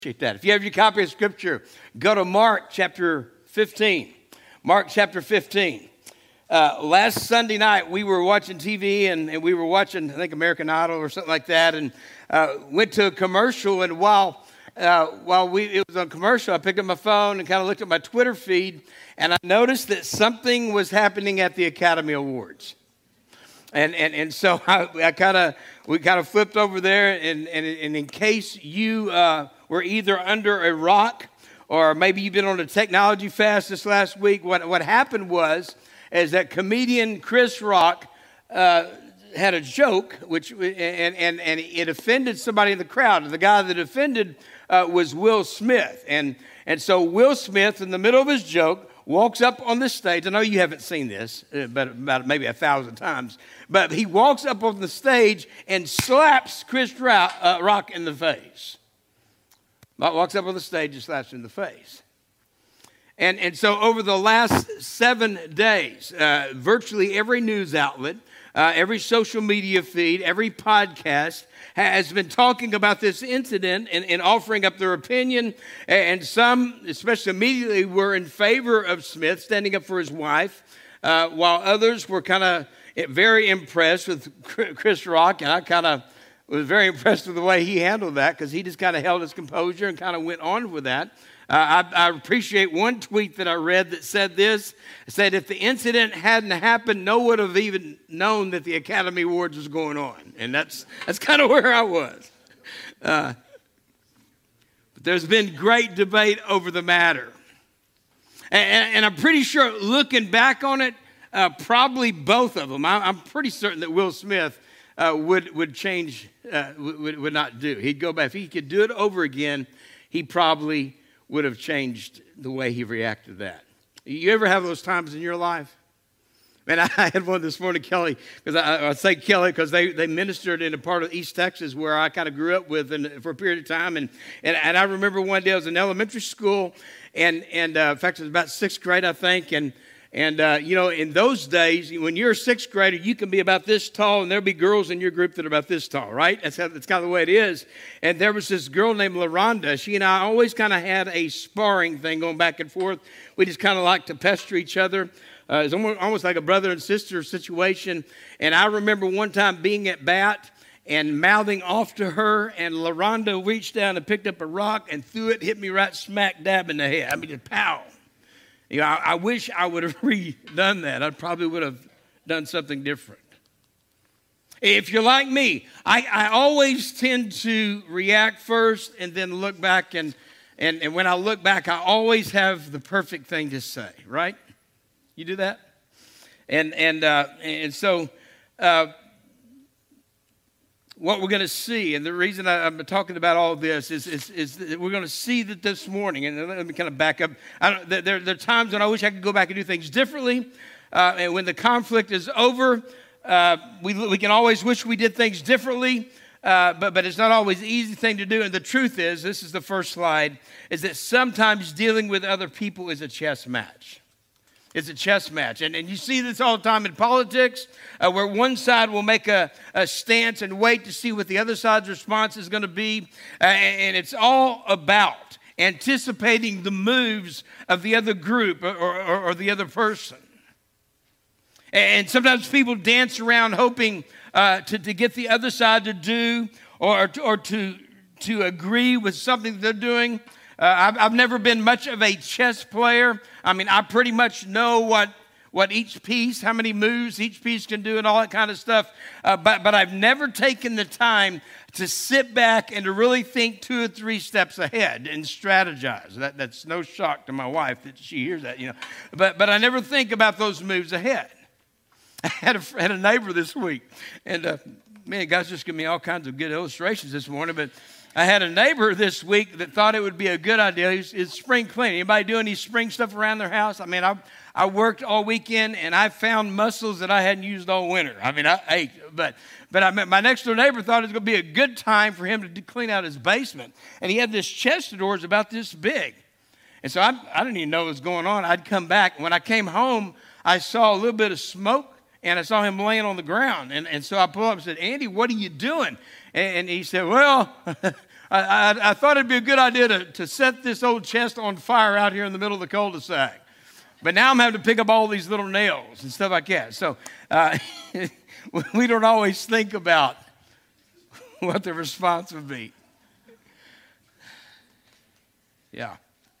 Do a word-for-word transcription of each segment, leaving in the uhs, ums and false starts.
Appreciate that. If you have your copy of Scripture, go to Mark chapter fifteen. Mark chapter fifteen. Uh, last Sunday night, we were watching T V, and, and we were watching, I think, American Idol or something like that, and uh, went to a commercial, and while uh, while we it was on commercial, I picked up my phone and kind of looked at my Twitter feed, and I noticed that something was happening at the Academy Awards. And and and so I, I kind of we kind of flipped over there, and and, and in case you uh, were either under a rock or maybe you've been on a technology fast this last week, what what happened was is that comedian Chris Rock uh, had a joke, which and and and it offended somebody in the crowd. The guy that offended uh, was Will Smith, and and so Will Smith, in the middle of his joke, walks up on the stage. I know you haven't seen this, but about maybe a thousand times. But he walks up on the stage and slaps Chris Rock in the face. Walks up on the stage and slaps him in the face. And, and so over the last seven days, uh, virtually every news outlet, uh, every social media feed, every podcast has been talking about this incident and, and offering up their opinion. And some, especially immediately, were in favor of Smith standing up for his wife, uh, while others were kind of very impressed with Chris Rock. And I kind of was very impressed with the way he handled that, because he just kind of held his composure and kind of went on with that. Uh, I, I appreciate one tweet that I read that said this. It said, if the incident hadn't happened, no one would have even known that the Academy Awards was going on. And that's that's kind of where I was. Uh, but there's been great debate over the matter. And, and I'm pretty sure, looking back on it, uh, probably both of them. I, I'm pretty certain that Will Smith uh, would, would change, uh, would, would not do. He'd go back. If he could do it over again, he probably would have changed the way he reacted to that. You ever have those times in your life? Man, I had one this morning, Kelly, because I, I say Kelly because they, they ministered in a part of East Texas where I kind of grew up with and, for a period of time. And, and, and I remember one day I was in elementary school, and, and uh, in fact, it was about sixth grade, I think, and And, uh, you know, in those days, when you're a sixth grader, you can be about this tall, and there'll be girls in your group that are about this tall, right? That's, how, that's kind of the way it is. And there was this girl named LaRonda. She and I always kind of had a sparring thing going back and forth. We just kind of like to pester each other. Uh, it's almost, almost like a brother and sister situation. And I remember one time being at bat and mouthing off to her, and LaRonda reached down and picked up a rock and threw it, hit me right smack dab in the head. I mean, just pow. You know, I, I wish I would have redone that. I probably would have done something different. If you're like me, I, I always tend to react first and then look back. And, and, and when I look back, I always have the perfect thing to say, right? You do that? And, and, uh, and so uh, what we're going to see, and the reason I, I'm talking about all this is, is, is that we're going to see that this morning, and let me kind of back up. I don't, there, there are times when I wish I could go back and do things differently, uh, and when the conflict is over, uh, we, we can always wish we did things differently, uh, but, but it's not always the easy thing to do, and the truth is, this is the first slide, is that sometimes dealing with other people is a chess match. It's a chess match. And, and you see this all the time in politics, uh, where one side will make a, a stance and wait to see what the other side's response is going to be. Uh, and, and it's all about anticipating the moves of the other group or, or, or the other person. And sometimes people dance around hoping uh, to, to get the other side to do or, or to, to agree with something they're doing. Uh, I've, I've never been much of a chess player. I mean, I pretty much know what, what each piece, how many moves each piece can do and all that kind of stuff. Uh, but, but I've never taken the time to sit back and to really think two or three steps ahead and strategize. That, that's no shock to my wife that she hears that, you know. But, but I never think about those moves ahead. I had a, had a neighbor this week, and uh, man, God's just giving me all kinds of good illustrations this morning, but I had a neighbor this week that thought it would be a good idea. It's, it's spring cleaning. Anybody doing any spring stuff around their house? I mean, I I worked all weekend, and I found muscles that I hadn't used all winter. I mean, I ate, but but I, my next door neighbor thought it was going to be a good time for him to clean out his basement, and he had this chest of drawers about this big, and so I I didn't even know what was going on. I'd come back. When I came home, I saw a little bit of smoke, and I saw him laying on the ground, and and so I pulled up and said, "Andy, what are you doing?" And he said, well, I, I, I thought it'd be a good idea to, to set this old chest on fire out here in the middle of the cul-de-sac. But now I'm having to pick up all these little nails and stuff like that. So uh, we don't always think about what the response would be. Yeah.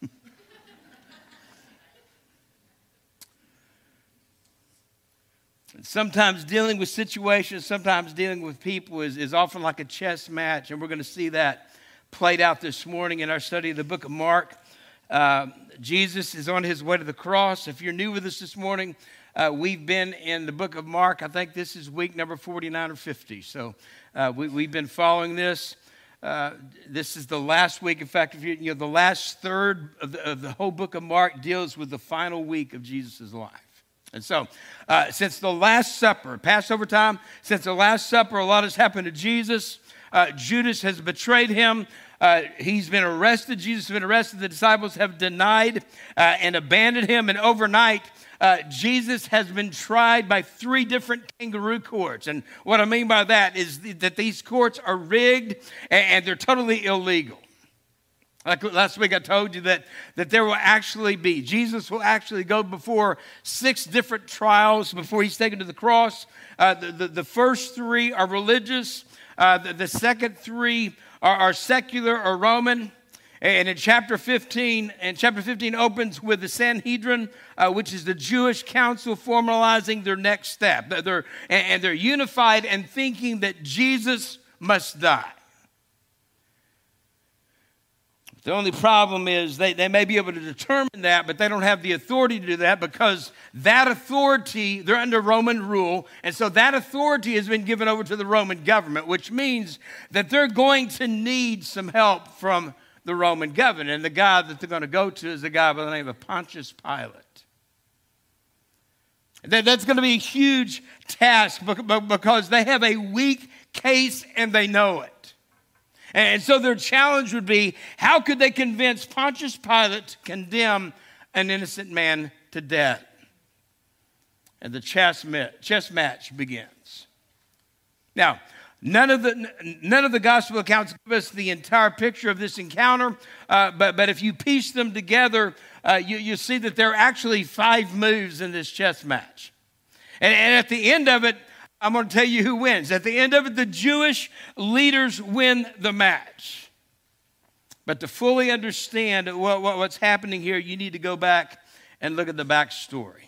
Sometimes dealing with situations, sometimes dealing with people is, is often like a chess match, and we're going to see that played out this morning in our study of the book of Mark. Uh, Jesus is on his way to the cross. If you're new with us this morning, uh, we've been in the book of Mark. I think this is week number forty-nine or fifty. So uh, we, we've been following this. Uh, this is the last week. In fact, if you, you know, the last third of the, of the whole book of Mark deals with the final week of Jesus' life. And so, uh, since the Last Supper, Passover time, since the Last Supper, a lot has happened to Jesus. Uh, Judas has betrayed him. Uh, he's been arrested. Jesus has been arrested. The disciples have denied uh, and abandoned him. And overnight, uh, Jesus has been tried by three different kangaroo courts. And what I mean by that is that these courts are rigged and they're totally illegal. Like last week I told you that, that there will actually be, Jesus will actually go before six different trials before he's taken to the cross. Uh, the, the, the first three are religious. Uh, the, the second three are, are secular or Roman. And in chapter fifteen, and chapter fifteen opens with the Sanhedrin, uh, which is the Jewish council formalizing their next step. They're, and they're unified and thinking that Jesus must die. The only problem is they, they may be able to determine that, but they don't have the authority to do that because that authority, they're under Roman rule, and so that authority has been given over to the Roman government, which means that they're going to need some help from the Roman government. And the guy that they're going to go to is a guy by the name of Pontius Pilate. That, that's going to be a huge task because they have a weak case and they know it. And so their challenge would be, how could they convince Pontius Pilate to condemn an innocent man to death? And the chess match begins. Now, none of the none of the gospel accounts give us the entire picture of this encounter, uh, but, but if you piece them together, uh, you, you see that there are actually five moves in this chess match. And, and at the end of it, I'm going to tell you who wins. At the end of it, the Jewish leaders win the match. But to fully understand what, what, what's happening here, you need to go back and look at the backstory.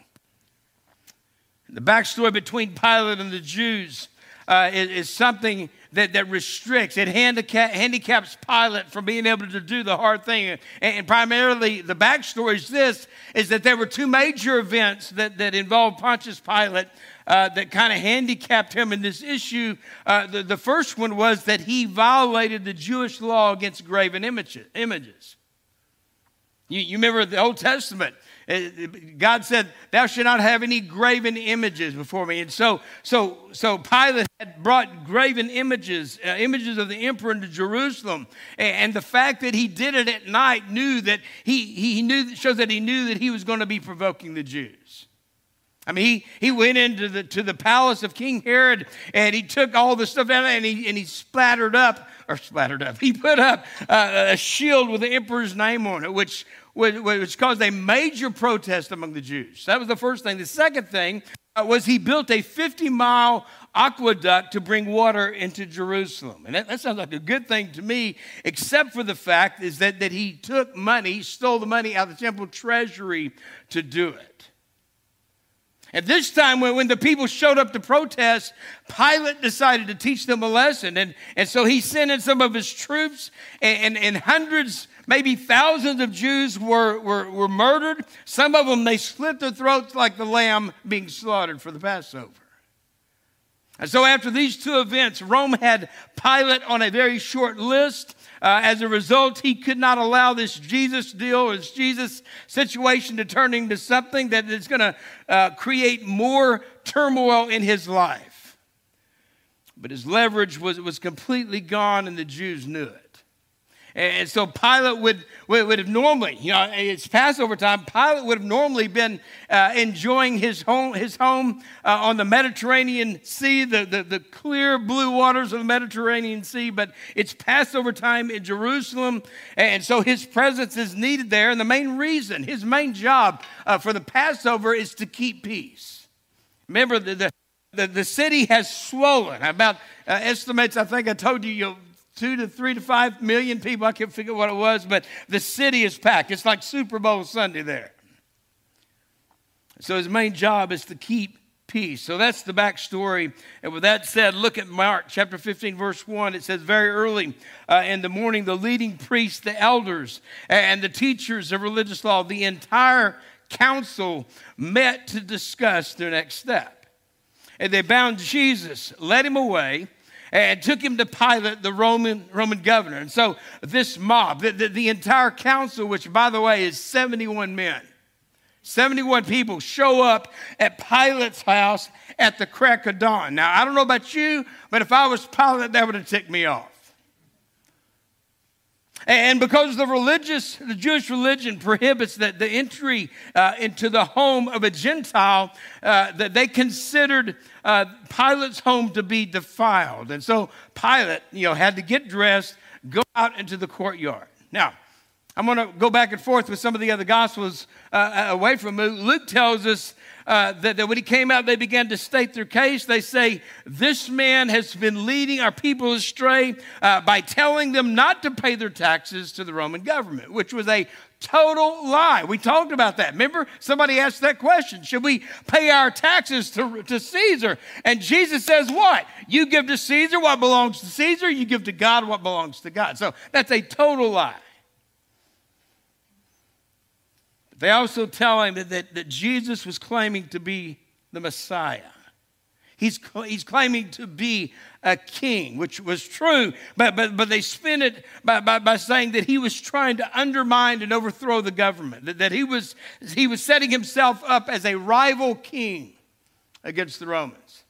The backstory between Pilate and the Jews uh, is, is something that, that restricts, it handicap, handicaps Pilate from being able to do the hard thing. And, and primarily, the backstory is this, is that there were two major events that, that involved Pontius Pilate Uh, that kind of handicapped him in this issue. Uh, the, the first one was that he violated the Jewish law against graven images. images. You, you remember the Old Testament. God said, thou shalt not have any graven images before me. And so so, so Pilate had brought graven images, uh, images of the emperor into Jerusalem. And, and the fact that he did it at night knew that he, he knew shows that he knew that he was going to be provoking the Jews. I mean, he, he went into the to the palace of King Herod, and he took all the stuff down, and he and he splattered up, or splattered up. He put up uh, a shield with the emperor's name on it, which, which caused a major protest among the Jews. That was the first thing. The second thing uh, was he built a fifty-mile aqueduct to bring water into Jerusalem. And that, that sounds like a good thing to me, except for the fact is that, that he took money, stole the money out of the temple treasury to do it. And this time, when, when the people showed up to protest, Pilate decided to teach them a lesson. And, and so he sent in some of his troops, and, and, and hundreds, maybe thousands of Jews were, were, were murdered. Some of them, they slit their throats like the lamb being slaughtered for the Passover. And so after these two events, Rome had Pilate on a very short list. Uh, as a result, he could not allow this Jesus deal, this Jesus situation to turn into something that is going to uh, create more turmoil in his life. But his leverage was, was completely gone, and the Jews knew it. And so Pilate would, would, would have normally, you know, it's Passover time, Pilate would have normally been uh, enjoying his home, his home uh, on the Mediterranean Sea, the, the, the clear blue waters of the Mediterranean Sea, but it's Passover time in Jerusalem, and so his presence is needed there. And the main reason, his main job uh, for the Passover is to keep peace. Remember, the, the, the, the city has swollen. About uh, estimates, I think I told you, you'll Two to three to five million people. I can't figure what it was, but the city is packed. It's like Super Bowl Sunday there. So his main job is to keep peace. So that's the backstory. And with that said, look at Mark chapter fifteen, verse one. It says, very early uh, in the morning, the leading priests, the elders, and the teachers of religious law, the entire council met to discuss their next step. And they bound Jesus, led him away, and took him to Pilate, the Roman, Roman governor. And so this mob, the, the, the entire council, which, by the way, is seventy-one men, seventy-one people show up at Pilate's house at the crack of dawn. Now, I don't know about you, but if I was Pilate, that would have ticked me off. And because the religious, the Jewish religion prohibits the, the entry uh, into the home of a Gentile, uh, that they considered uh, Pilate's home to be defiled. And so Pilate, you know, had to get dressed, go out into the courtyard. Now, I'm going to go back and forth with some of the other Gospels uh, away from Luke. Luke tells us uh, that, that when he came out, they began to state their case. They say, this man has been leading our people astray uh, by telling them not to pay their taxes to the Roman government, which was a total lie. We talked about that. Remember, somebody asked that question. Should we pay our taxes to, to Caesar? And Jesus says what? You give to Caesar what belongs to Caesar. You give to God what belongs to God. So that's a total lie. They also tell him that, that, that Jesus was claiming to be the Messiah. He's, he's claiming to be a king, which was true, but, but, but they spin it by, by, by saying that he was trying to undermine and overthrow the government, that, that he, was, he was setting himself up as a rival king against the Romans.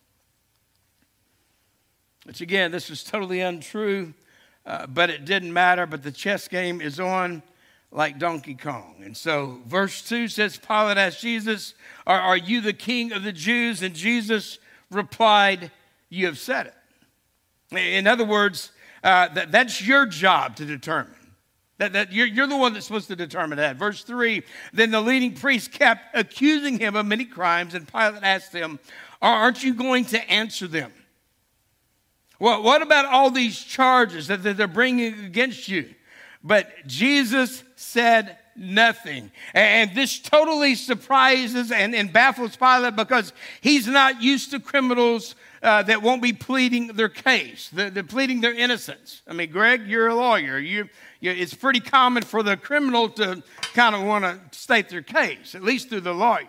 Which again, this was totally untrue, uh, but it didn't matter, but the chess game is on like Donkey Kong. And so verse two says, Pilate asked Jesus, are, are you the king of the Jews? And Jesus replied, you have said it. In other words, uh, that, that's your job to determine. That, that you're, you're the one that's supposed to determine that. Verse three, then the leading priests kept accusing him of many crimes, and Pilate asked them, aren't you going to answer them? Well, what about all these charges that, that they're bringing against you? But Jesus said nothing. And this totally surprises and, and baffles Pilate because he's not used to criminals uh, that won't be pleading their case, they're, they're pleading their innocence. I mean, Greg, you're a lawyer. You, you, it's pretty common for the criminal to kind of want to state their case, at least through the lawyer.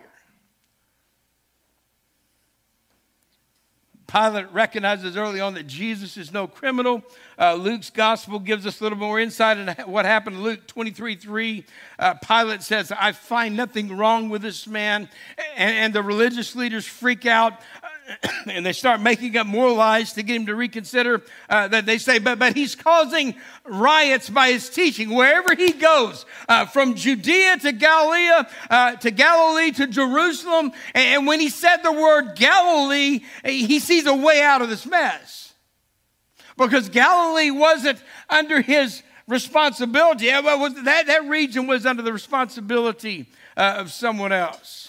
Pilate recognizes early on that Jesus is no criminal. Uh, Luke's gospel gives us a little more insight into what happened. Luke twenty-three three, uh, Pilate says, I find nothing wrong with this man. And, and the religious leaders freak out and they start making up more lies to get him to reconsider. Uh, that they say, but, but he's causing riots by his teaching wherever he goes, uh, from Judea to Galilee, uh, to Galilee to Jerusalem. And, and when he said the word Galilee, he sees a way out of this mess. Because Galilee wasn't under his responsibility. That, that region was under the responsibility uh, of someone else.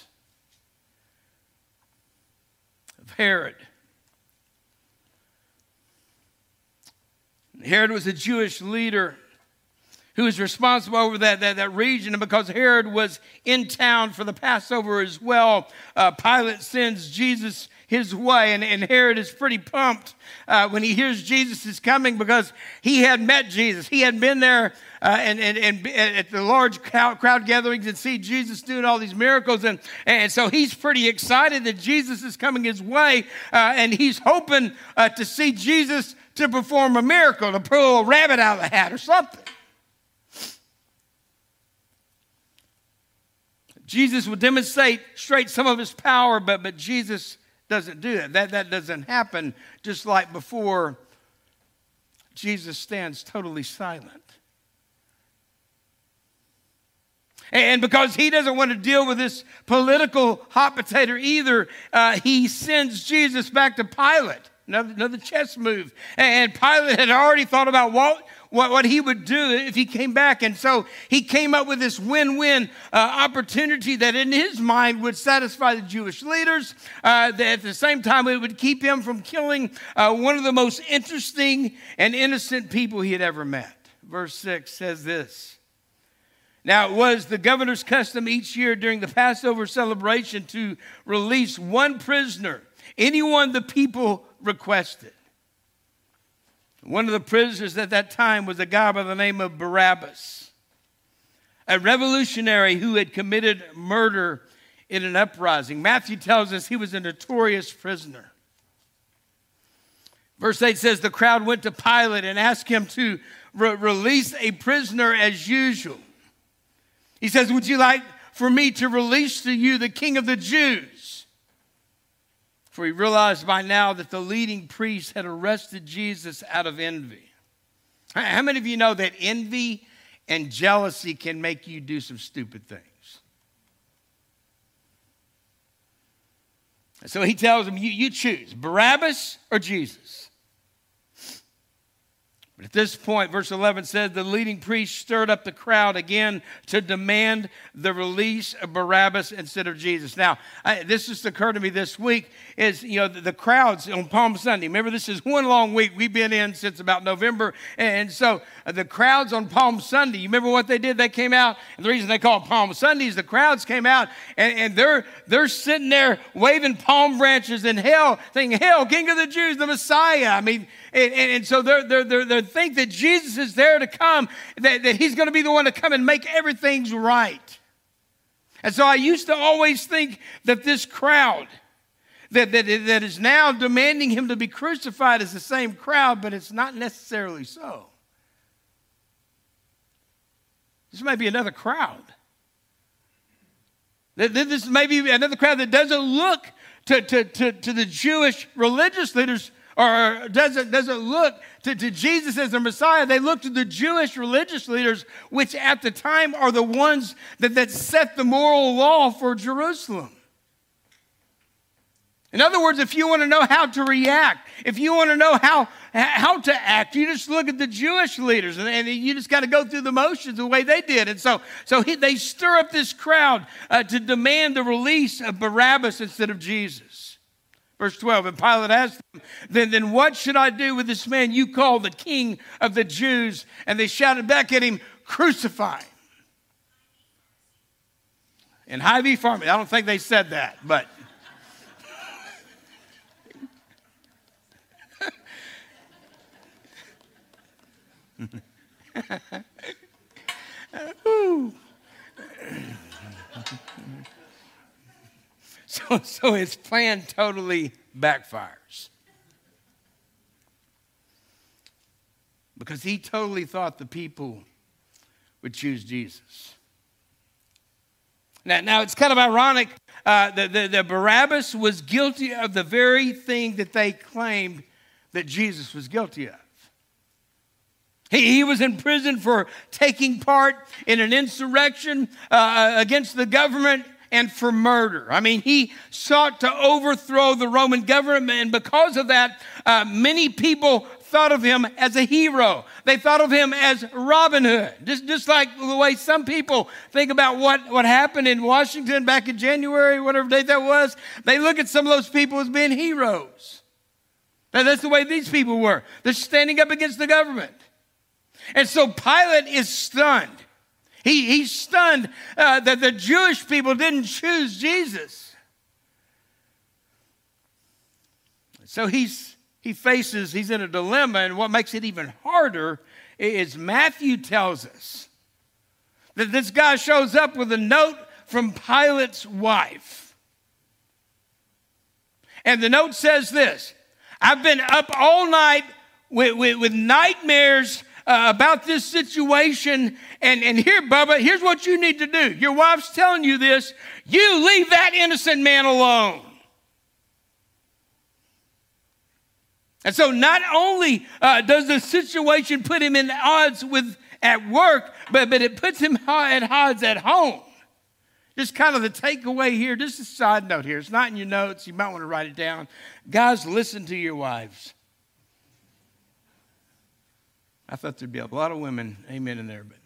Of Herod. Herod was a Jewish leader who was responsible over that, that, that region. And because Herod was in town for the Passover as well, uh, Pilate sends Jesus his way. And, and Herod is pretty pumped uh, when he hears Jesus is coming because he had met Jesus. He had been there uh, and, and, and at the large crowd, crowd gatherings and see Jesus doing all these miracles. And, and so he's pretty excited that Jesus is coming his way. Uh, and he's hoping uh, to see Jesus to perform a miracle, to pull a rabbit out of the hat or something. Jesus would demonstrate straight some of his power, but, but Jesus doesn't do that. that. That doesn't happen. Just like before, Jesus stands totally silent. And because he doesn't want to deal with this political hot potato either, uh, he sends Jesus back to Pilate. Another, another chess move. And Pilate had already thought about what, what, what he would do if he came back. And so he came up with this win-win uh, opportunity that in his mind would satisfy the Jewish leaders. Uh, that at the same time, it would keep him from killing uh, one of the most interesting and innocent people he had ever met. Verse six says this. Now, it was the governor's custom each year during the Passover celebration to release one prisoner, anyone the people requested. One of the prisoners at that time was a guy by the name of Barabbas, a revolutionary who had committed murder in an uprising. Matthew tells us he was a notorious prisoner. Verse eight says, the crowd went to Pilate and asked him to re- release a prisoner as usual. He says, would you like for me to release to you the King of the Jews? For he realized by now that the leading priests had arrested Jesus out of envy. How many of you know that envy and jealousy can make you do some stupid things? So he tells him, you, you choose Barabbas or Jesus. But at this point, verse eleven says, the leading priest stirred up the crowd again to demand the release of Barabbas instead of Jesus. Now, I, this just occurred to me this week, is, you know, the, the crowds on Palm Sunday. Remember, this is one long week. We've been in since about November. And so uh, the crowds on Palm Sunday, you remember what they did? They came out, and the reason they call it Palm Sunday is the crowds came out, and, and they're, they're sitting there waving palm branches in hell, thinking, hail, King of the Jews, the Messiah. I mean, and, and, and so they're, they're, they're, they're think that Jesus is there to come, that, that he's going to be the one to come and make everything right. And so I used to always think that this crowd that, that, that is now demanding him to be crucified is the same crowd, but it's not necessarily so. This may be another crowd. This may be another crowd that doesn't look to, to, to, to the Jewish religious leaders, or doesn't, doesn't look to, to Jesus as the Messiah. They look to the Jewish religious leaders, which at the time are the ones that, that set the moral law for Jerusalem. In other words, if you want to know how to react, if you want to know how, how to act, you just look at the Jewish leaders, and, and you just got to go through the motions the way they did. And so, so he, they stir up this crowd uh, to demand the release of Barabbas instead of Jesus. Verse twelve, and Pilate asked them, then, then what should I do with this man you call the King of the Jews? And they shouted back at him, crucify him. In Hy-Vee Farming, I don't think they said that, but... So, so his plan totally backfires. Because he totally thought the people would choose Jesus. Now, now it's kind of ironic uh, that, that, that Barabbas was guilty of the very thing that they claimed that Jesus was guilty of. He, he was in prison for taking part in an insurrection uh, against the government and for murder. I mean, he sought to overthrow the Roman government, and because of that, uh, many people thought of him as a hero. They thought of him as Robin Hood, just, just like the way some people think about what, what happened in Washington back in January, whatever date that was. They look at some of those people as being heroes. Now, that's the way these people were. They're standing up against the government. And so Pilate is stunned. He, he's stunned uh, that the Jewish people didn't choose Jesus. So he's he faces, he's in a dilemma, and what makes it even harder is Matthew tells us that this guy shows up with a note from Pilate's wife. And the note says this, I've been up all night with, with, with nightmares Uh, about this situation, and, and here, Bubba, here's what you need to do. Your wife's telling you this. You leave that innocent man alone. And so not only uh, does the situation put him in odds with at work, but, but it puts him at odds at home. Just kind of the takeaway here, just a side note here. It's not in your notes. You might want to write it down. Guys, listen to your wives. I thought there'd be a lot of women, amen, in there. But.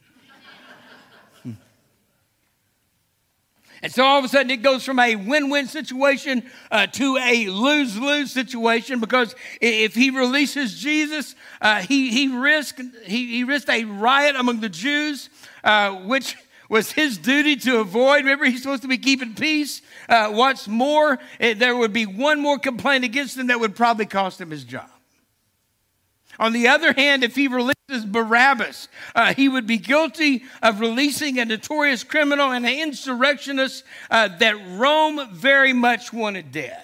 And so all of a sudden it goes from a win-win situation uh, to a lose-lose situation, because if he releases Jesus, uh, he, he, risked, he, he risked a riot among the Jews, uh, which was his duty to avoid. Remember, he's supposed to be keeping peace. Uh, what's more, there would be one more complaint against him that would probably cost him his job. On the other hand, if he releases Barabbas, uh, he would be guilty of releasing a notorious criminal and an insurrectionist uh, that Rome very much wanted dead.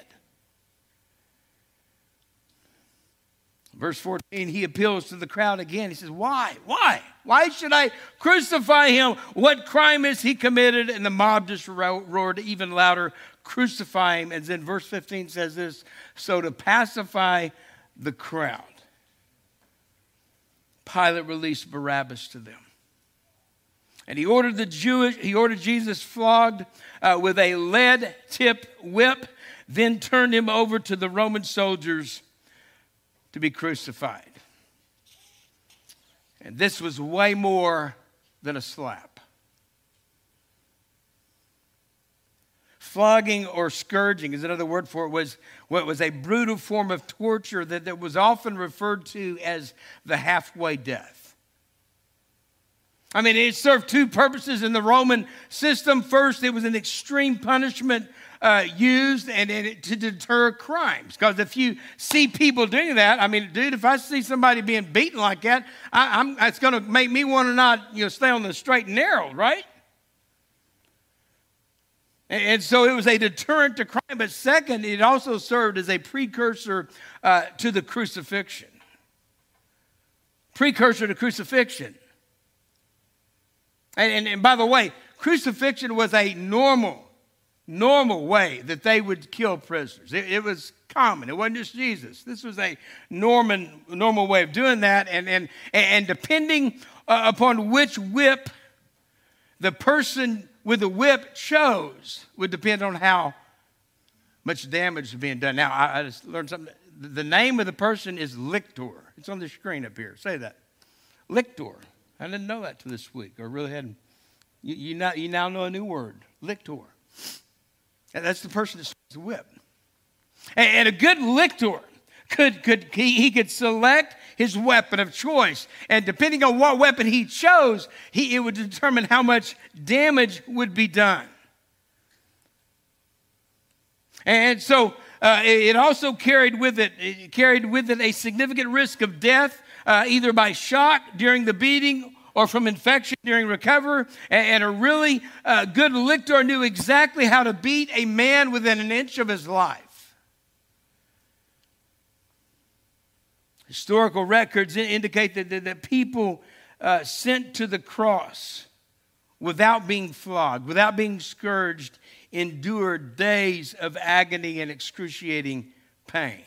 Verse fourteen, he appeals to the crowd again. He says, why? Why? Why should I crucify him? What crime has he committed? And the mob just ro- roared even louder, crucify him. And then verse fifteen says this, so to pacify the crowd, Pilate released Barabbas to them. And he ordered the Jewish, he ordered Jesus flogged uh, with a lead-tipped whip, then turned him over to the Roman soldiers to be crucified. And this was way more than a slap. Flogging or scourging is another word for it, was what was a brutal form of torture that, that was often referred to as the halfway death. I mean, it served two purposes in the Roman system. First, it was an extreme punishment uh, used and, and it, to deter crimes. Because if you see people doing that, I mean, dude, if I see somebody being beaten like that, I, I'm, it's going to make me want to not, you know, stay on the straight and narrow, right? And so it was a deterrent to crime. But second, it also served as a precursor uh, to the crucifixion. Precursor to crucifixion. And, and, and by the way, crucifixion was a normal, normal way that they would kill prisoners. It, it was common. It wasn't just Jesus. This was a normal, normal way of doing that. And, and, and depending uh, upon which whip the person with the whip chose would depend on how much damage is being done. Now, I, I just learned something. The name of the person is lictor. It's on the screen up here. Say that. Lictor. I didn't know that till this week, or really hadn't. You, you, now, you now know a new word, lictor. And that's the person that swings the whip. And, and a good lictor could, could he, he could select his weapon of choice. And depending on what weapon he chose, he, it would determine how much damage would be done. And so uh, it also carried with it, it carried with it a significant risk of death, uh, either by shock during the beating or from infection during recovery. And, and a really uh, good lictor knew exactly how to beat a man within an inch of his life. Historical records indicate that, that, that people uh, sent to the cross without being flogged, without being scourged, endured days of agony and excruciating pain.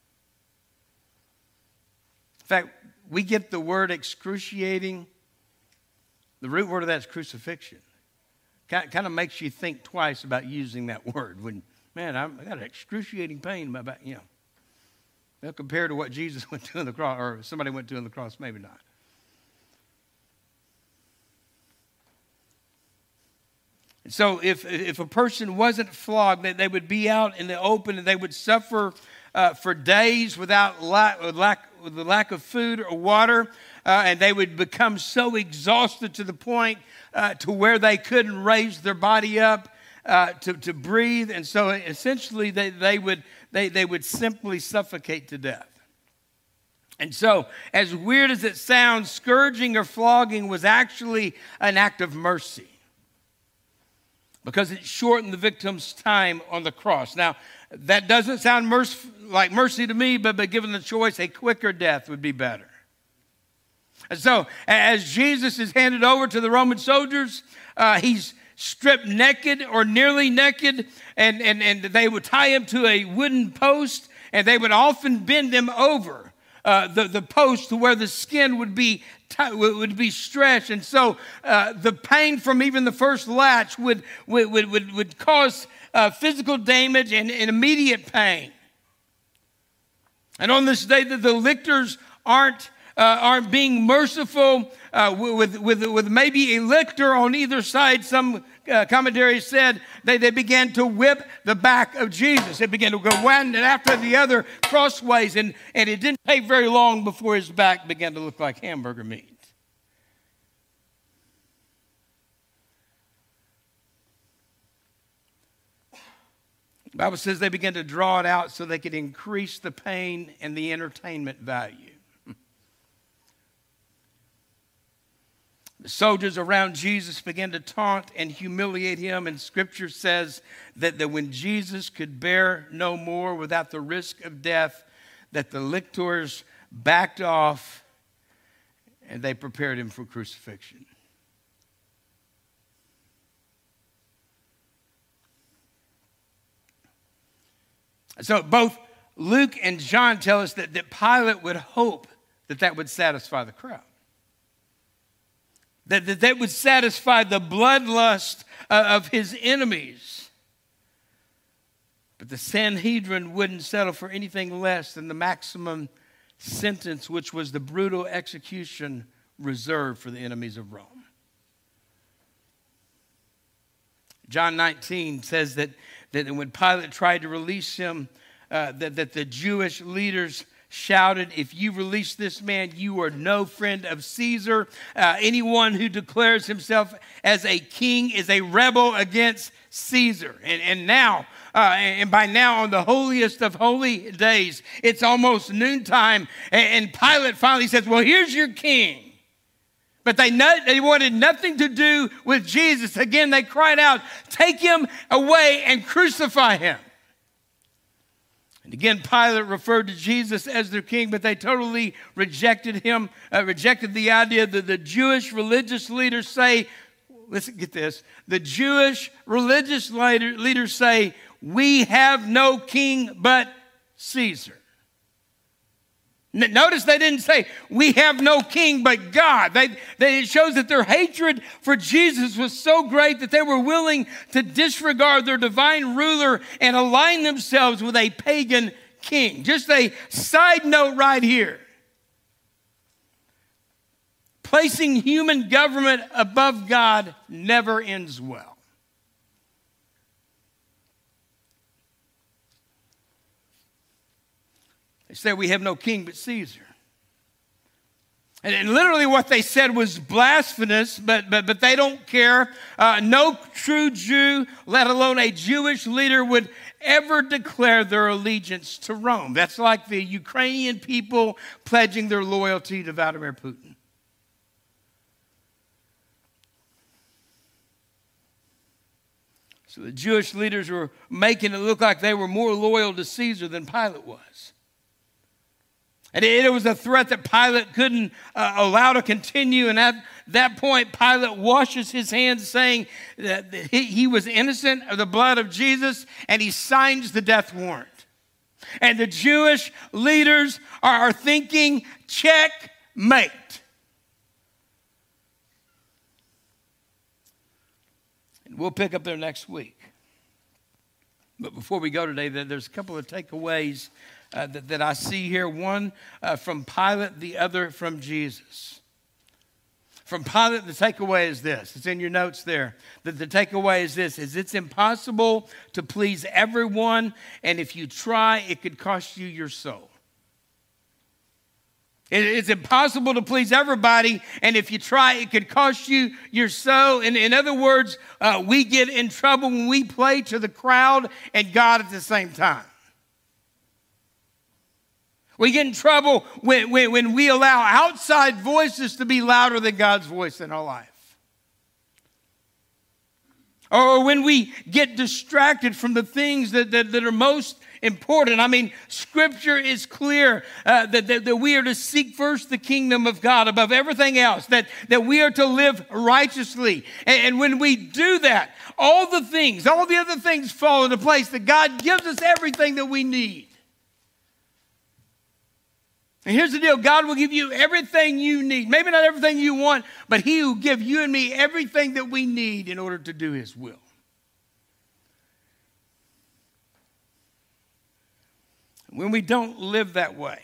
In fact, we get the word excruciating. The root word of that is crucifixion. Kind, kind of makes you think twice about using that word. When, man, I'm, I got an excruciating pain in my back, you know. Well, compared to what Jesus went to on the cross, or somebody went to on the cross, maybe not. And so if, if a person wasn't flogged, they, they would be out in the open and they would suffer uh, for days without lack, with lack, with the lack of food or water. Uh, and they would become so exhausted to the point uh, to where they couldn't raise their body up uh, to, to breathe. And so essentially they, they would... They, they would simply suffocate to death. And so, as weird as it sounds, scourging or flogging was actually an act of mercy, because it shortened the victim's time on the cross. Now, that doesn't sound merc- like mercy to me, but, but given the choice, a quicker death would be better. And so, as Jesus is handed over to the Roman soldiers, uh, he's stripped naked or nearly naked, and, and, and they would tie him to a wooden post, and they would often bend him over uh, the, the post to where the skin would be t- would be stretched. And so uh, the pain from even the first latch would, would, would, would, would cause uh, physical damage and, and immediate pain. And on this day that the lictors aren't uh, aren't being merciful uh, with, with, with maybe a lictor on either side, some uh, commentaries said they, they began to whip the back of Jesus. It began to go one and after the other crossways, and, and it didn't take very long before his back began to look like hamburger meat. The Bible says they began to draw it out so they could increase the pain and the entertainment value. The soldiers around Jesus began to taunt and humiliate him, and Scripture says that, that when Jesus could bear no more without the risk of death, that the lictors backed off and they prepared him for crucifixion. So both Luke and John tell us that, that Pilate would hope that that would satisfy the crowd. That, that that would satisfy the bloodlust uh, of his enemies. But the Sanhedrin wouldn't settle for anything less than the maximum sentence, which was the brutal execution reserved for the enemies of Rome. John nineteen says that, that when Pilate tried to release him, uh, that, that the Jewish leaders shouted, "If you release this man, you are no friend of Caesar. Uh, anyone who declares himself as a king is a rebel against Caesar." And, and now, uh, and by now on the holiest of holy days, it's almost noontime, and, and Pilate finally says, "Well, here's your king." But they, not, they wanted nothing to do with Jesus. Again, they cried out, "Take him away and crucify him." And again, Pilate referred to Jesus as their king, but they totally rejected him, uh, rejected the idea that the Jewish religious leaders say, listen, get this, the Jewish religious leader, leaders say, "We have no king but Caesar." Notice they didn't say, "We have no king but God." They, they, it shows that their hatred for Jesus was so great that they were willing to disregard their divine ruler and align themselves with a pagan king. Just a side note right here. Placing human government above God never ends well. They say, "We have no king but Caesar." And, and literally what they said was blasphemous, but, but, but they don't care. Uh, no true Jew, let alone a Jewish leader, would ever declare their allegiance to Rome. That's like the Ukrainian people pledging their loyalty to Vladimir Putin. So the Jewish leaders were making it look like they were more loyal to Caesar than Pilate was. And it was a threat that Pilate couldn't uh, allow to continue. And at that point, Pilate washes his hands, saying that he, he was innocent of the blood of Jesus, and he signs the death warrant. And the Jewish leaders are, are thinking, checkmate. And we'll pick up there next week. But before we go today, there's a couple of takeaways Uh, that, that I see here, one uh, from Pilate, the other from Jesus. From Pilate, the takeaway is this. It's in your notes there. That the takeaway is this, is it's impossible to please everyone, and if you try, it could cost you your soul. It, it's impossible to please everybody, and if you try, it could cost you your soul. In, in other words, uh, we get in trouble when we play to the crowd and God at the same time. We get in trouble when, when, when we allow outside voices to be louder than God's voice in our life. Or when we get distracted from the things that, that, that are most important. I mean, Scripture is clear uh, that, that, that we are to seek first the kingdom of God above everything else, that, that we are to live righteously. And, and when we do that, all the things, all the other things fall into place, that God gives us everything that we need. And here's the deal. God will give you everything you need. Maybe not everything you want, but he will give you and me everything that we need in order to do his will. When we don't live that way,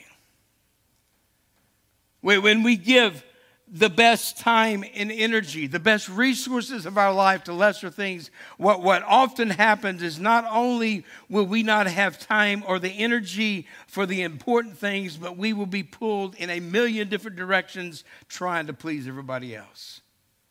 when we give the best time and energy, the best resources of our life to lesser things, what, what often happens is not only will we not have time or the energy for the important things, but we will be pulled in a million different directions trying to please everybody else.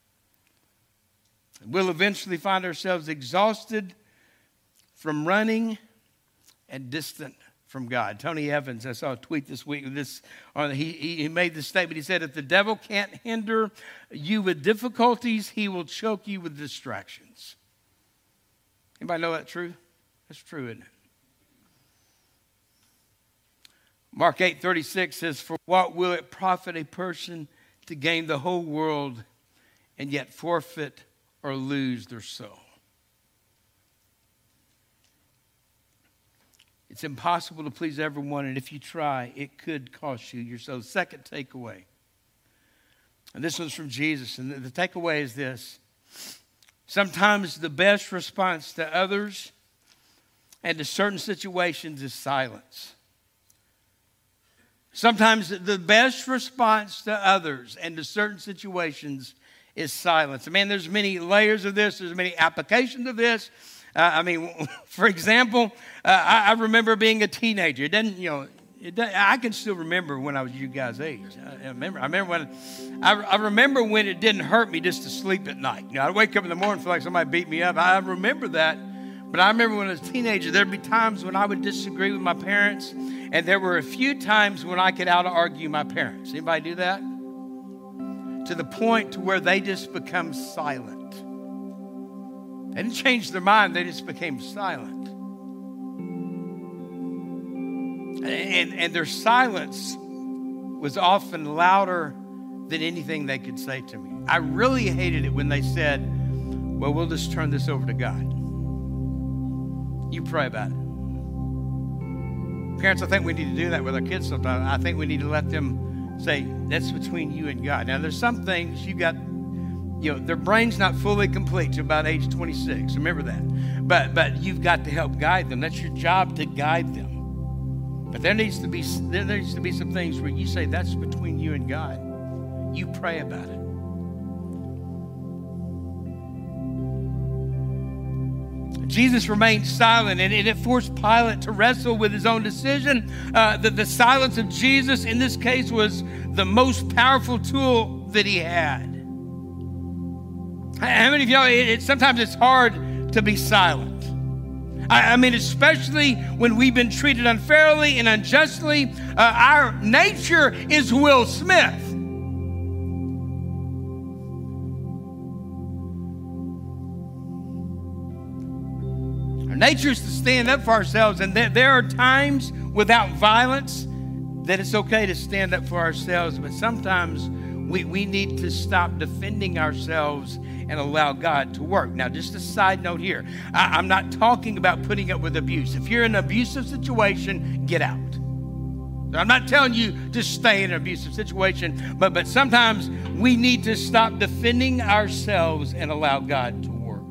We'll eventually find ourselves exhausted from running and distant from God. Tony Evans, I saw a tweet this week. This, on, he, he made this statement. He said, if the devil can't hinder you with difficulties, he will choke you with distractions. Anybody know that true? That's true, isn't it? Mark eight thirty-six says, for what will it profit a person to gain the whole world and yet forfeit or lose their soul? It's impossible to please everyone, and if you try, it could cost you your soul. Second takeaway, and this one's from Jesus, and the, the takeaway is this. Sometimes the best response to others and to certain situations is silence. Sometimes the best response to others and to certain situations is silence. Man, there's many layers of this. There's many applications of this. Uh, I mean, for example, uh, I, I remember being a teenager. It doesn't, you know, it doesn't, I can still remember when I was you guys' age. I, I remember. I remember when. I, I remember when it didn't hurt me just to sleep at night. You know, I'd wake up in the morning and feel like somebody beat me up. I remember that. But I remember when I was a teenager, there'd be times when I would disagree with my parents, and there were a few times when I could out-argue my parents. Anybody do that? To the point to where they just become silent. They didn't change their mind, they just became silent. And, and their silence was often louder than anything they could say to me. I really hated it when they said, well, we'll just turn this over to God. You pray about it. Parents, I think we need to do that with our kids sometimes. I think we need to let them say, that's between you and God. Now, there's some things you got. You know, their brain's not fully complete to about age twenty-six. Remember that. But but you've got to help guide them. That's your job, to guide them. But there needs to be there needs to be some things where you say, that's between you and God. You pray about it. Jesus remained silent, and it forced Pilate to wrestle with his own decision. Uh, the, the silence of Jesus in this case was the most powerful tool that he had. How many of y'all, it, it, sometimes it's hard to be silent. I, I mean, especially when we've been treated unfairly and unjustly. Uh, our nature is Will Smith. Our nature is to stand up for ourselves, and there, there are times without violence that it's okay to stand up for ourselves, but sometimes we, we need to stop defending ourselves and allow God to work. Now, just a side note here. I, I'm not talking about putting up with abuse. If you're in an abusive situation, get out. I'm not telling you to stay in an abusive situation, but, but sometimes we need to stop defending ourselves and allow God to work.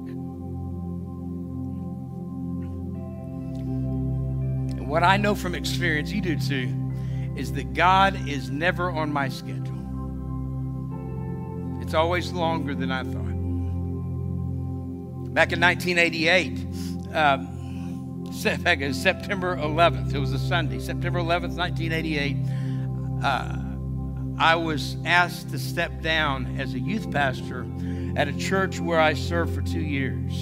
And what I know from experience, you do too, is that God is never on my schedule. It's always longer than I thought. Back in nineteen eighty-eight, um, September eleventh, it was a Sunday, September eleventh, nineteen eighty-eight, uh, I was asked to step down as a youth pastor at a church where I served for two years.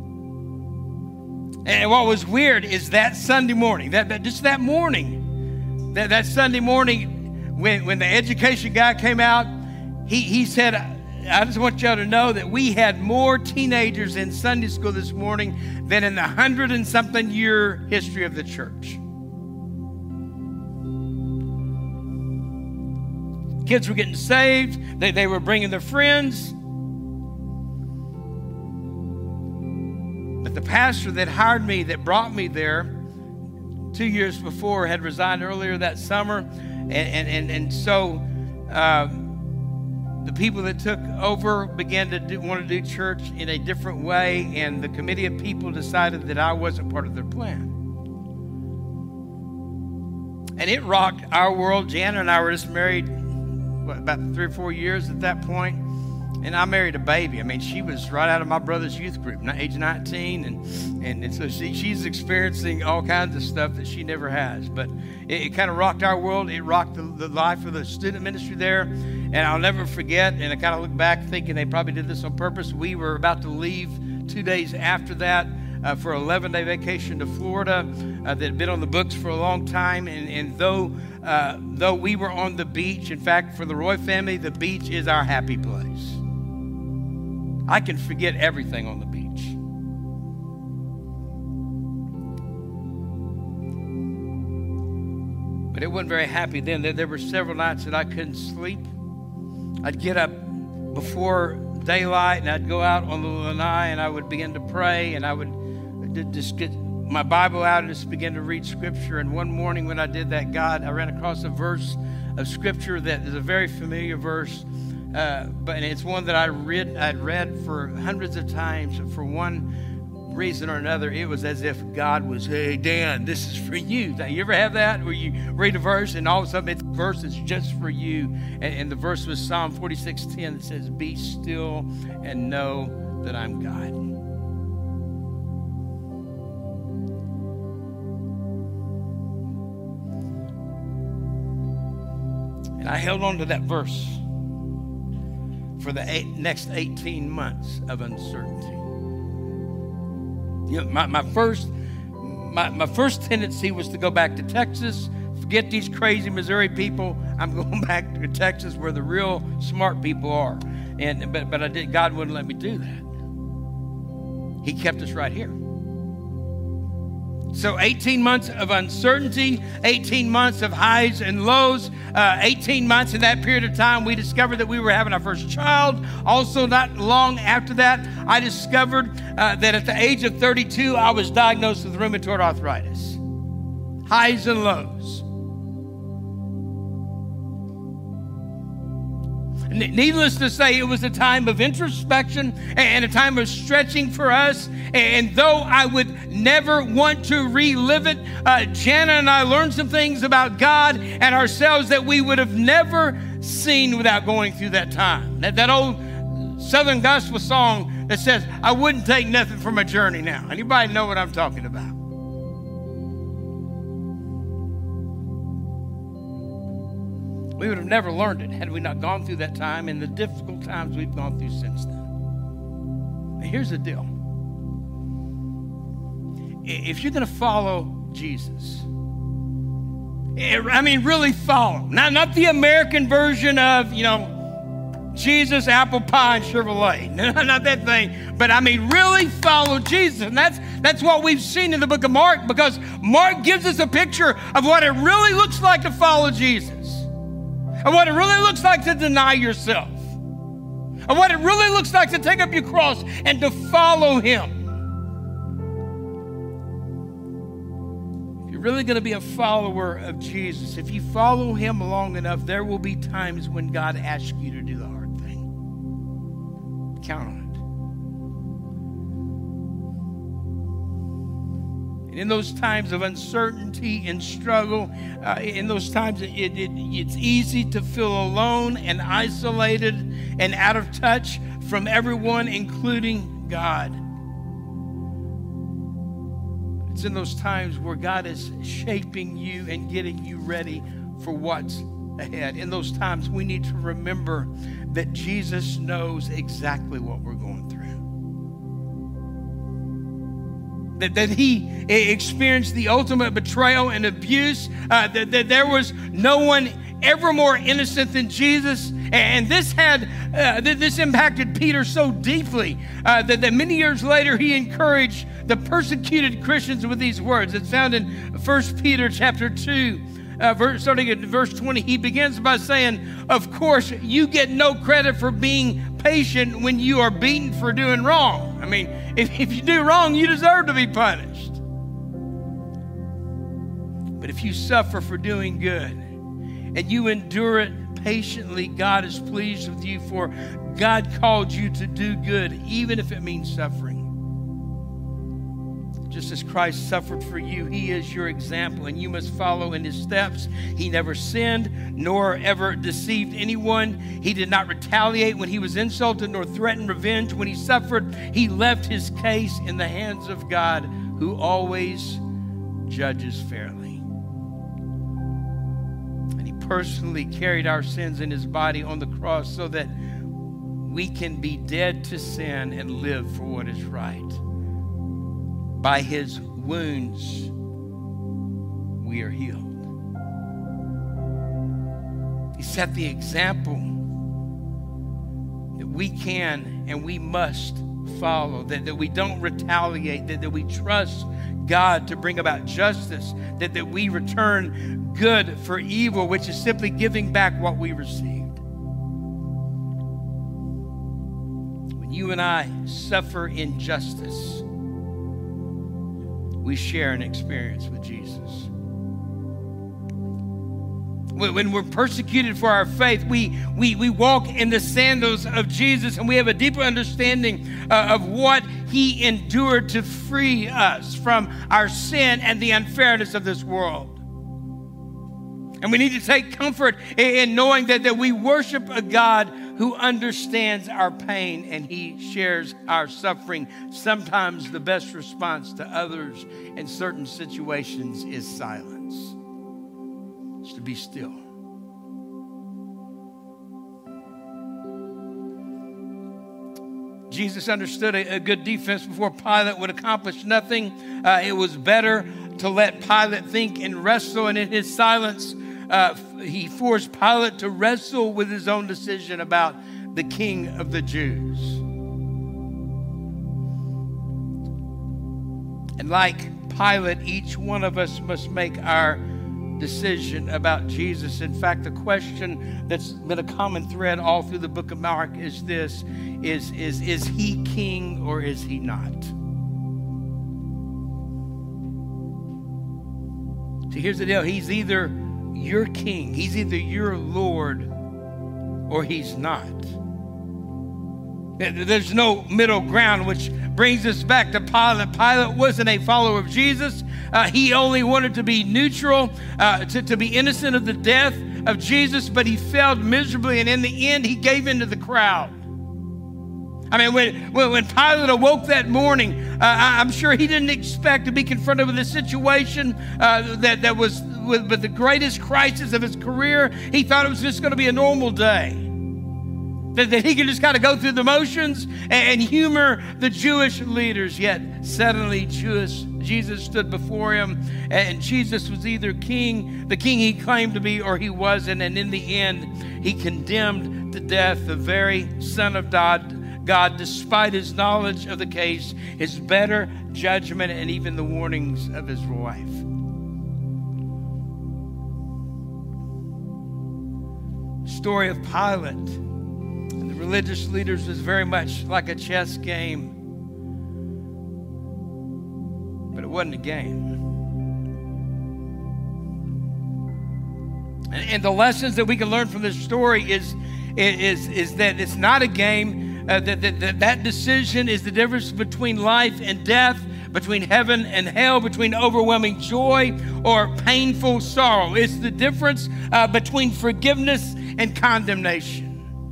And what was weird is that Sunday morning, that, that just that morning, that, that Sunday morning when, when the education guy came out, he, he said, I just want y'all to know that we had more teenagers in Sunday school this morning than in the hundred and something year history of the church. Kids were getting saved. They, they were bringing their friends. But the pastor that hired me, that brought me there two years before, had resigned earlier that summer. And, and, and, and so uh, the people that took over began to do, want to do church in a different way, and the committee of people decided that I wasn't part of their plan. And it rocked our world. Jana and I were just married, what, about three or four years at that point. And I married a baby. I mean, she was right out of my brother's youth group, age nineteen. And, and, and so she, she's experiencing all kinds of stuff that she never has. But it, it kind of rocked our world. It rocked the, the life of the student ministry there. And I'll never forget, and I kind of look back thinking they probably did this on purpose. We were about to leave two days after that uh, for an eleven-day vacation to Florida uh, that had been on the books for a long time. And, and though, uh, though we were on the beach, in fact, for the Roy family, the beach is our happy place. I can forget everything on the beach. But it wasn't very happy then. There, there were several nights that I couldn't sleep. I'd get up before daylight and I'd go out on the lanai and I would begin to pray, and I would just get my Bible out and just begin to read scripture. And one morning when I did that, God, I ran across a verse of scripture that is a very familiar verse. Uh, but it's one that I read, I'd read for hundreds of times. For one reason or another, it was as if God was, hey, Dan, this is for you. You ever have that where you read a verse and all of a sudden it's a verse that's just for you? And, and the verse was Psalm forty-six ten that says, be still and know that I'm God. And I held on to that verse for the eight, next eighteen months of uncertainty. You know, my, my first my, my first tendency was to go back to Texas, forget these crazy Missouri people. I'm going back to Texas where the real smart people are. And but but I did God wouldn't let me do that. He kept us right here. So eighteen months of uncertainty, eighteen months of highs and lows, uh, eighteen months in that period of time, we discovered that we were having our first child. Also, not long after that, I discovered uh, that at the age of thirty-two, I was diagnosed with rheumatoid arthritis. Highs and lows. Needless to say, it was a time of introspection and a time of stretching for us. And though I would never want to relive it, uh, Jana and I learned some things about God and ourselves that we would have never seen without going through that time. That, that old Southern gospel song that says, I wouldn't take nothing from a journey now. Anybody know what I'm talking about? We would have never learned it had we not gone through that time and the difficult times we've gone through since then. Now, here's the deal. If you're going to follow Jesus, I mean, really follow. Not, not the American version of, you know, Jesus, apple pie, and Chevrolet. Not that thing. But, I mean, really follow Jesus. And that's, that's what we've seen in the book of Mark, because Mark gives us a picture of what it really looks like to follow Jesus. And what it really looks like to deny yourself. And what it really looks like to take up your cross and to follow him. If you're really going to be a follower of Jesus, if you follow him long enough, there will be times when God asks you to do the hard thing. Count on it. In those times of uncertainty and struggle, uh, in those times it, it, it's easy to feel alone and isolated and out of touch from everyone, including God. It's in those times where God is shaping you and getting you ready for what's ahead. In those times, we need to remember that Jesus knows exactly what we're going through. That, that he experienced the ultimate betrayal and abuse, uh, that, that there was no one ever more innocent than Jesus. And this had, uh, this impacted Peter so deeply uh, that, that many years later he encouraged the persecuted Christians with these words. It's found in First Peter chapter two, uh, verse, starting at verse twenty. He begins by saying, of course, you get no credit for being patient when you are beaten for doing wrong. I mean, if, if you do wrong, you deserve to be punished. But if you suffer for doing good, and you endure it patiently, God is pleased with you, for God called you to do good, even if it means suffering. Just as Christ suffered for you, he is your example, and you must follow in his steps. He never sinned, nor ever deceived anyone. He did not retaliate when he was insulted, nor threatened revenge when he suffered. He left his case in the hands of God, who always judges fairly. And he personally carried our sins in his body on the cross so that we can be dead to sin and live for what is right. By his wounds, we are healed. He set the example that we can and we must follow, that, that we don't retaliate, that, that we trust God to bring about justice, that, that we return good for evil, which is simply giving back what we received. When you and I suffer injustice, we share an experience with Jesus. When we're persecuted for our faith, we, we, we walk in the sandals of Jesus, and we have a deeper understanding uh, of what he endured to free us from our sin and the unfairness of this world. And we need to take comfort in, in knowing that, that we worship a God who understands our pain and he shares our suffering. Sometimes the best response to others in certain situations is silence. It's to be still. Jesus understood a, a good defense before Pilate would accomplish nothing. Uh, it was better to let Pilate think and wrestle, and in his silence, Uh, he forced Pilate to wrestle with his own decision about the King of the Jews. And like Pilate, each one of us must make our decision about Jesus. In fact, the question that's been a common thread all through the book of Mark is this, is, is, is he king or is he not? So here's the deal. He's either your king, he's either your Lord or he's not. There's no middle ground, which brings us back to Pilate. Pilate wasn't a follower of Jesus. Uh, he only wanted to be neutral, uh, to, to be innocent of the death of Jesus, but he failed miserably, and in the end, he gave in to the crowd. I mean, when, when Pilate awoke that morning, uh, I'm sure he didn't expect to be confronted with a situation uh, that, that was with, with the greatest crisis of his career. He thought it was just going to be a normal day. That, that he could just kind of go through the motions and, and humor the Jewish leaders. Yet suddenly Jewish, Jesus stood before him, and Jesus was either king, the king he claimed to be, or he wasn't. And in the end, he condemned to death the very Son of God, God, despite his knowledge of the case, his better judgment, and even the warnings of his wife. The story of Pilate and the religious leaders was very much like a chess game, but it wasn't a game. And, and the lessons that we can learn from this story is, is, is that it's not a game. Uh, that, that, that decision is the difference between life and death, between heaven and hell, between overwhelming joy or painful sorrow. It's the difference uh, between forgiveness and condemnation.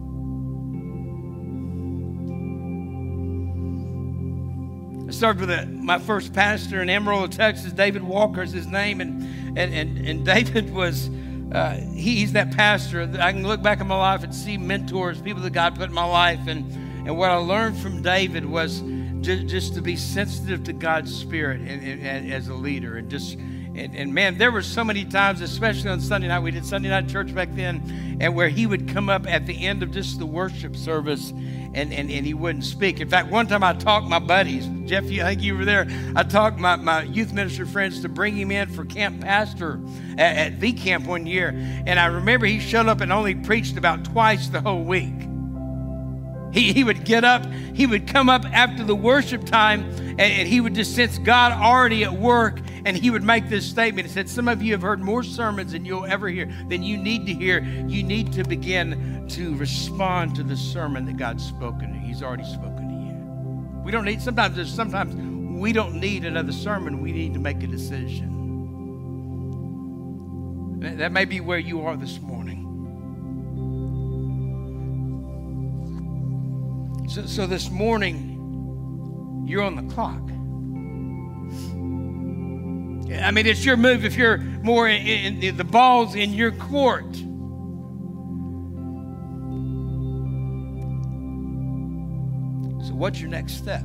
I started with a, my first pastor in Amarillo, Texas. David Walker is his name, and and and, and David was. Uh, he, he's that pastor. I can look back in my life and see mentors, people that God put in my life. And, and what I learned from David was just, just to be sensitive to God's Spirit and, and, and as a leader. And just and, and man, there were so many times, especially on Sunday night, we did Sunday night church back then, and where he would come up at the end of just the worship service and, and, and he wouldn't speak. In fact, one time I talked my buddies, Jeff, you, I think you were there, I talked my, my youth minister friends to bring him in for camp pastor at, at V Camp one year. And I remember he showed up and only preached about twice the whole week. He, he would get up, he would come up after the worship time, and, and he would just sense God already at work, and he would make this statement. He said, some of you have heard more sermons than you'll ever hear, than you need to hear. You need to begin to respond to the sermon that God's spoken to you. He's already spoken to you. We don't need, sometimes there's sometimes we don't need another sermon. We need to make a decision. That may be where you are this morning. So, so this morning, you're on the clock. I mean, it's your move if you're more in, in the ball's in your court. So what's your next step?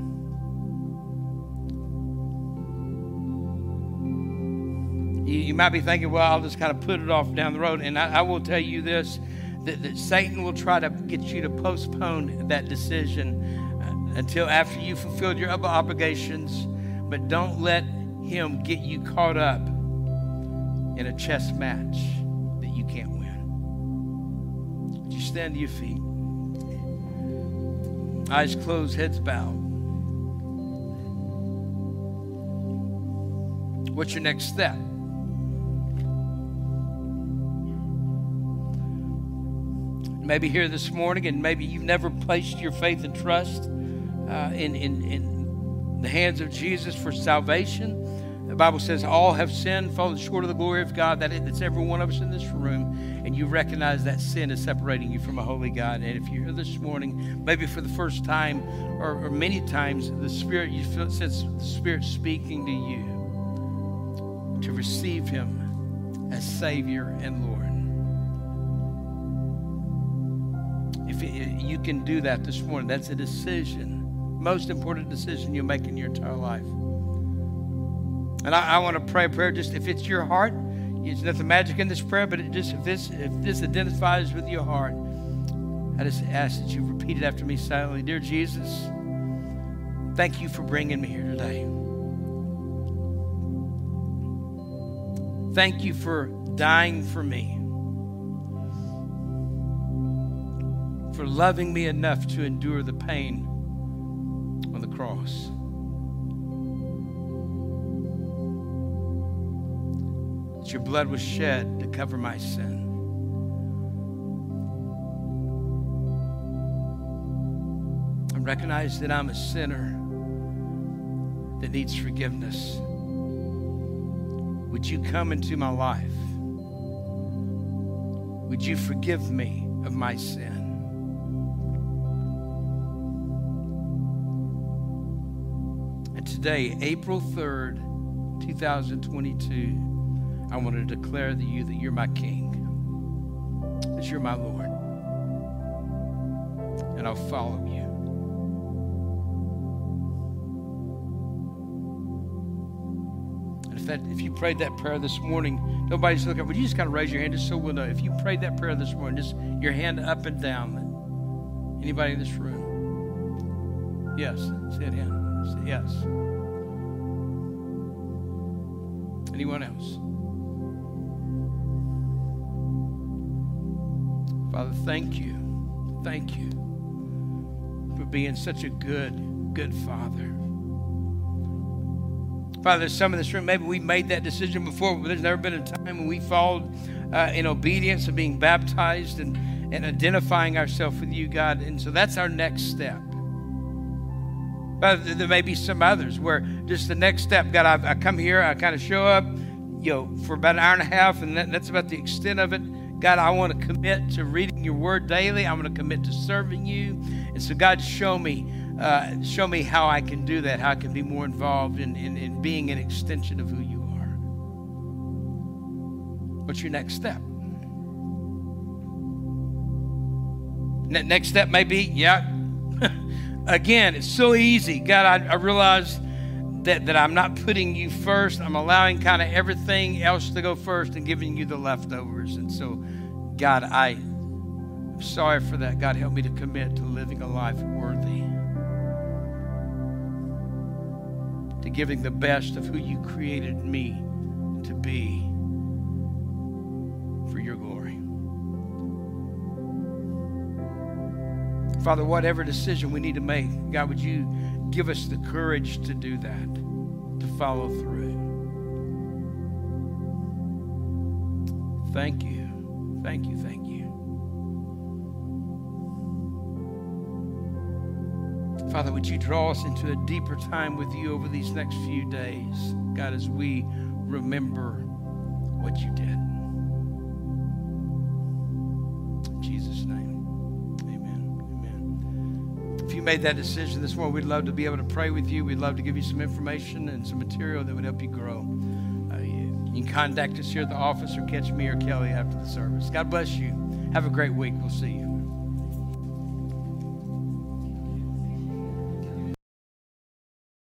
You, you might be thinking, well, I'll just kind of put it off down the road. And I, I will tell you this, that, that Satan will try to get you to postpone that decision uh, until after you've fulfilled your other obligations. But don't let him get you caught up in a chess match that you can't win. Would you stand to your feet? Eyes closed, heads bowed. What's your next step? Maybe here this morning, and maybe you've never placed your faith and trust uh, in, in, in the hands of Jesus for salvation. The Bible says all have sinned, fallen short of the glory of God. That it's every one of us in this room, and you recognize that sin is separating you from a holy God. And if you're here this morning, maybe for the first time or, or many times, the Spirit, you feel, sense the Spirit speaking to you to receive Him as Savior and Lord. If it, you can do that this morning, that's a decision, most important decision you'll make in your entire life. And I, I want to pray a prayer. Just if it's your heart, there's nothing magic in this prayer, but it just if this if this identifies with your heart, I just ask that you repeat it after me silently. Dear Jesus, thank you for bringing me here today. Thank you for dying for me, for loving me enough to endure the pain on the cross. That your blood was shed to cover my sin. I recognize that I'm a sinner that needs forgiveness. Would you come into my life? Would you forgive me of my sin? And today, April third, twenty twenty-two, I want to declare to you that you're my King, that you're my Lord, and I'll follow you. And if that, if you prayed that prayer this morning, nobody's looking. Would you just kind of raise your hand just so we'll know? If you prayed that prayer this morning, just your hand up and down. Anybody in this room? Yes. Say it in. Say yes. Anyone else? Father, thank you. Thank you for being such a good, good Father. Father, there's some in this room, maybe we made that decision before, but there's never been a time when we followed uh, in obedience of being baptized and, and identifying ourselves with you, God. And so that's our next step. Father, there may be some others where just the next step, God, I, I come here, I kind of show up, you know, for about an hour and a half, and that, that's about the extent of it. God, I want to commit to reading your word daily. I want to commit to serving you. And so, God, show me, uh, show me how I can do that, how I can be more involved in, in, in being an extension of who you are. What's your next step? Ne- next step may be, yeah, again, it's so easy. God, I, I realize that, that I'm not putting you first. I'm allowing kind of everything else to go first and giving you the leftovers. And so, God, I, I'm sorry for that. God, help me to commit to living a life worthy, to giving the best of who you created me to be for your glory. Father, whatever decision we need to make, God, would you give us the courage to do that, to follow through. Thank you. Thank you. Thank you. Father, would you draw us into a deeper time with you over these next few days, God, as we remember what you did. In Jesus' name, amen. Amen. If you made that decision this morning, we'd love to be able to pray with you. We'd love to give you some information and some material that would help you grow. Uh, you, you can contact us here at the office or catch me or Kelly after the service. God bless you. Have a great week. We'll see you.